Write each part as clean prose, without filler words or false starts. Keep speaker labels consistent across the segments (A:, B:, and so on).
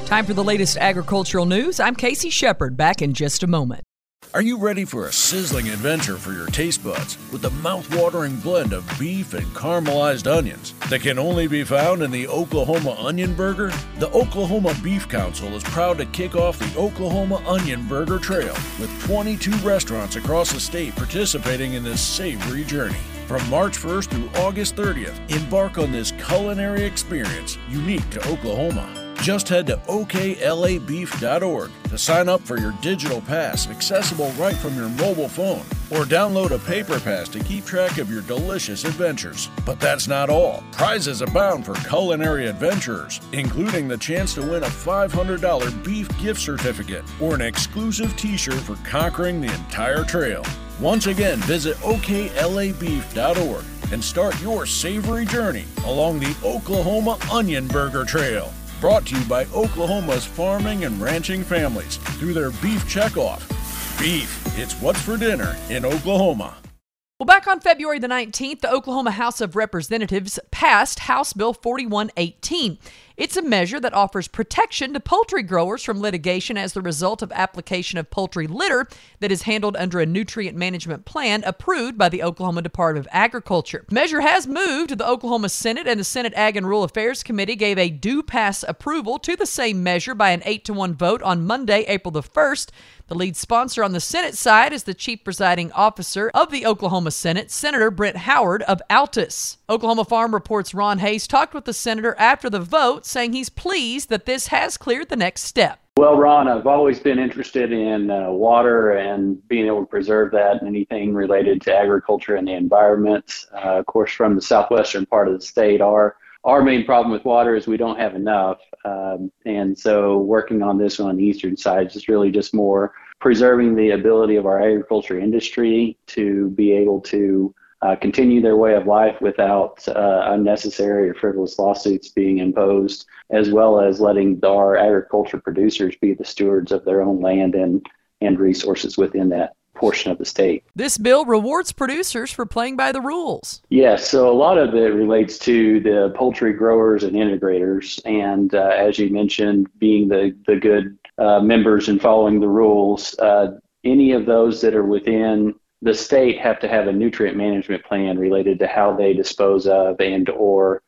A: Time for the latest agricultural news. I'm Casey Shepard, back in just a moment.
B: Are you ready for a sizzling adventure for your taste buds with the mouth-watering blend of beef and caramelized onions that can only be found in the Oklahoma Onion Burger? The Oklahoma Beef Council is proud to kick off the Oklahoma Onion Burger Trail with 22 restaurants across the state participating in this savory journey. From March 1st through August 30th, embark on this culinary experience unique to Oklahoma. Just head to oklabeef.org to sign up for your digital pass, accessible right from your mobile phone, or download a paper pass to keep track of your delicious adventures. But that's not all. Prizes abound for culinary adventurers, including the chance to win a $500 beef gift certificate or an exclusive t-shirt for conquering the entire trail. Once again, visit oklabeef.org and start your savory journey along the Oklahoma Onion Burger Trail. Brought to you by Oklahoma's farming and ranching families through their Beef Checkoff. Beef, it's what's for dinner in Oklahoma.
A: Well, back on February the 19th, the Oklahoma House of Representatives passed House Bill 4118. It's a measure that offers protection to poultry growers from litigation as the result of application of poultry litter that is handled under a nutrient management plan approved by the Oklahoma Department of Agriculture. The measure has moved to the Oklahoma Senate, and the Senate Ag and Rural Affairs Committee gave a due pass approval to the same measure by an 8-1 vote on Monday, April the 1st. The lead sponsor on the Senate side is the chief presiding officer of the Oklahoma Senate, Senator Brent Howard of Altus. Oklahoma Farm Report's Ron Hayes talked with the senator after the vote, saying he's pleased that this has cleared the next step.
C: Well, Ron, I've always been interested in water and being able to preserve that and anything related to agriculture and the environment. Of course, from the southwestern part of the state, our main problem with water is we don't have enough. And so working on this on the eastern side is really just more preserving the ability of our agriculture industry to be able to continue their way of life without unnecessary or frivolous lawsuits being imposed, as well as letting our agriculture producers be the stewards of their own land and resources within that portion of the state.
A: This bill rewards producers for playing by the rules.
C: Yes, so a lot of it relates to the poultry growers and integrators, and as you mentioned, being the good members and following the rules. Any of those that are within the state have to have a nutrient management plan related to how they dispose of and or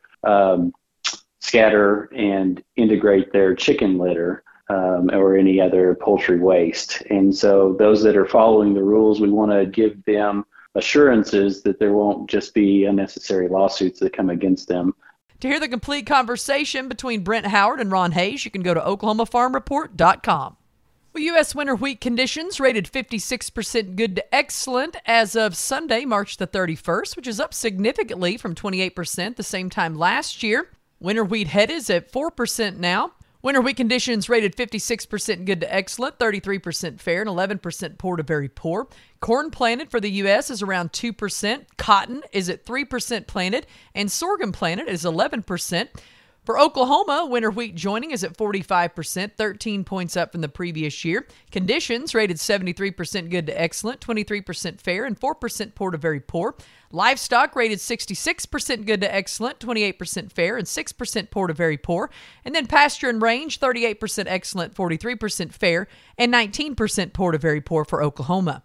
C: scatter and integrate their chicken litter or any other poultry waste. And so those that are following the rules, we want to give them assurances that there won't just be unnecessary lawsuits that come against them.
A: To hear the complete conversation between Brent Howard and Ron Hayes, you can go to oklahomafarmreport.com. Well, U.S. winter wheat conditions rated 56% good to excellent as of Sunday, March the 31st, which is up significantly from 28% the same time last year. Winter wheat head is at 4% now. Winter wheat conditions rated 56% good to excellent, 33% fair, and 11% poor to very poor. Corn planted for the U.S. is around 2%. Cotton is at 3% planted, and sorghum planted is 11%. For Oklahoma, winter wheat joining is at 45%, 13 points up from the previous year. Conditions rated 73% good to excellent, 23% fair, and 4% poor to very poor. Livestock rated 66% good to excellent, 28% fair, and 6% poor to very poor. And then pasture and range, 38% excellent, 43% fair, and 19% poor to very poor for Oklahoma.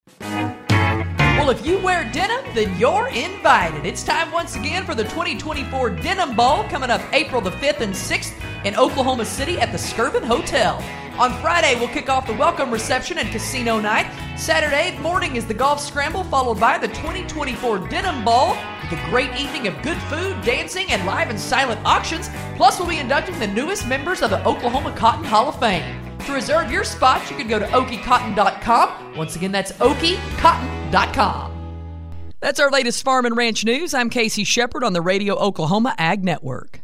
A: Well, if you wear denim, then you're invited. It's time once again for the 2024 Denim Ball coming up April the 5th and 6th in Oklahoma City at the Skirvin Hotel. On Friday, we'll kick off the welcome reception and casino night. Saturday morning is the golf scramble, followed by the 2024 Denim Ball with a great evening of good food, dancing, and live and silent auctions. Plus, we'll be inducting the newest members of the Oklahoma Cotton Hall of Fame. To reserve your spot, you can go to okiecotton.com. Once again, that's okiecotton.com. That's our latest farm and ranch news. I'm Casey Shepard on the Radio Oklahoma Ag Network.